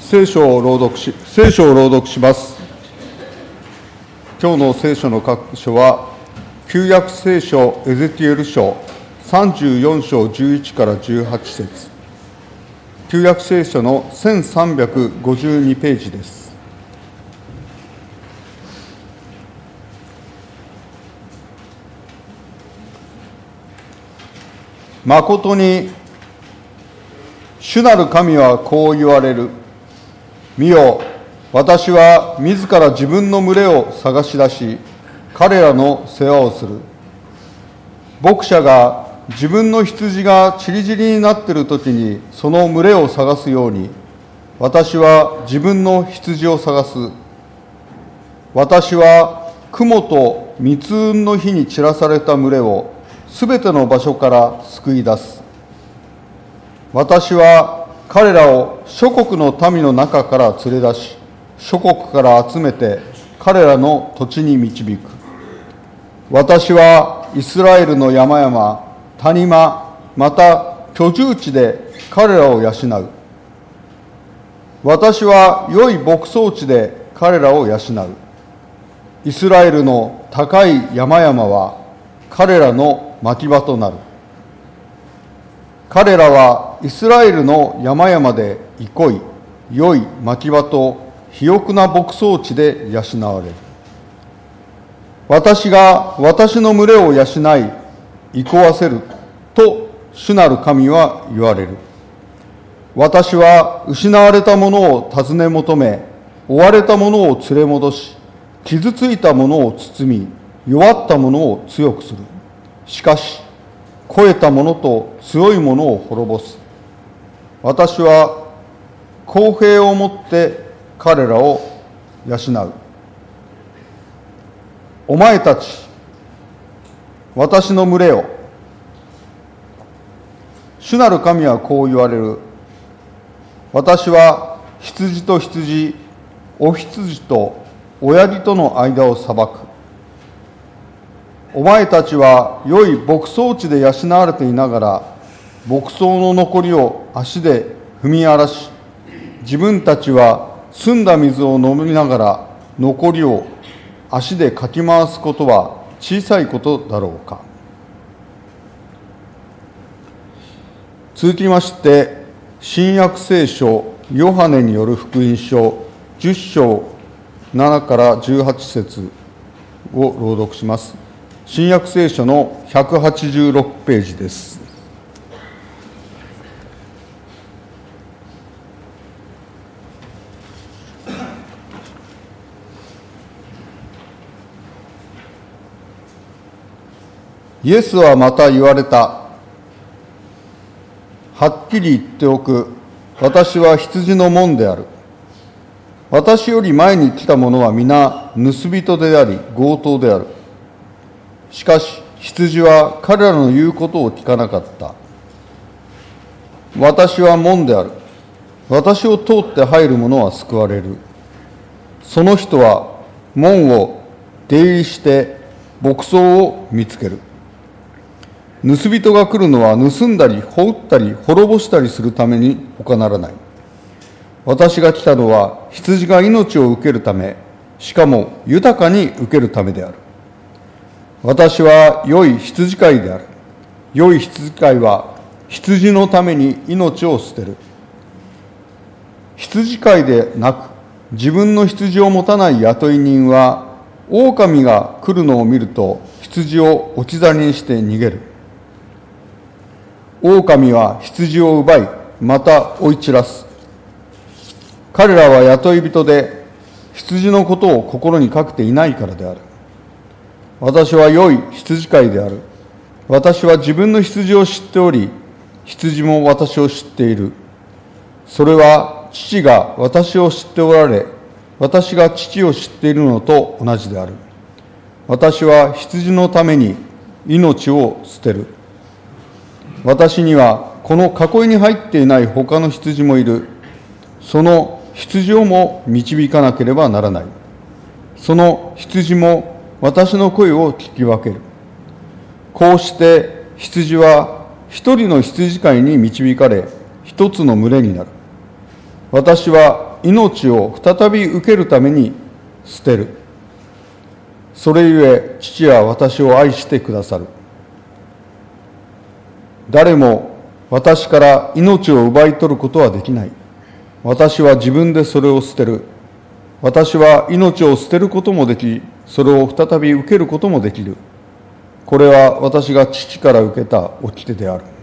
聖書を朗読します。今日の聖書の各書は、旧約聖書エゼキエル書34章11から18節、旧約聖書の1352ページです。まことに主なる神はこう言われる。見よ、私は自ら自分の群れを探し出し、彼らの世話をする。牧者が自分の羊が散り散りになっているときにその群れを探すように、私は自分の羊を探す。私は雲と密雲の日に散らされた群れをすべての場所から救い出す。私は彼らを諸国の民の中から連れ出し、諸国から集めて彼らの土地に導く。私はイスラエルの山々、谷間、また居住地で彼らを養う。私は良い牧草地で彼らを養う。イスラエルの高い山々は彼らの牧場となる。彼らはイスラエルの山々で憩い、良い牧場と肥沃な牧草地で養われる。私が私の群れを養い、憩わせると主なる神は言われる。私は失われたものを尋ね求め、追われたものを連れ戻し、傷ついたものを包み、弱ったものを強くする。しかし、肥えたものと強いものを滅ぼす。私は公平をもって彼らを養う。お前たち、私の群れよ。主なる神はこう言われる。私は羊と羊、お羊と親父との間を裁く。お前たちは良い牧草地で養われていながら、牧草の残りを足で踏み荒らし、自分たちは澄んだ水を飲みながら残りを足でかき回すことは小さいことだろうか。続きまして、新約聖書ヨハネによる福音書10章7から18節を朗読します。新約聖書の186ページです。イエスはまた言われた。はっきり言っておく。私は羊の門である。私より前に来た者は皆盗人であり強盗である。しかし羊は彼らの言うことを聞かなかった。私は門である。私を通って入る者は救われる。その人は門を出入りして牧草を見つける。盗人が来るのは盗んだりほうったり滅ぼしたりするために他ならない。私が来たのは羊が命を受けるため、しかも豊かに受けるためである。私は良い羊飼いである。良い羊飼いは羊のために命を捨てる。羊飼いでなく自分の羊を持たない雇い人は、狼が来るのを見ると羊を置き去りにして逃げる。狼は羊を奪い、また追い散らす。彼らは雇い人で羊のことを心にかけていないからである。私は良い羊飼いである。私は自分の羊を知っており、羊も私を知っている。それは父が私を知っておられ、私が父を知っているのと同じである。私は羊のために命を捨てる。私にはこの囲いに入っていない他の羊もいる。その羊をも導かなければならない。その羊も私の声を聞き分ける。こうして羊は一人の羊飼いに導かれ、一つの群れになる。 私は命を再び受けるために捨てる。それゆえ父は私を愛してくださる。誰も私から命を奪い取ることはできない。私は自分でそれを捨てる。私は命を捨てることもでき、それを再び受けることもできる。これは私が父から受けた掟である。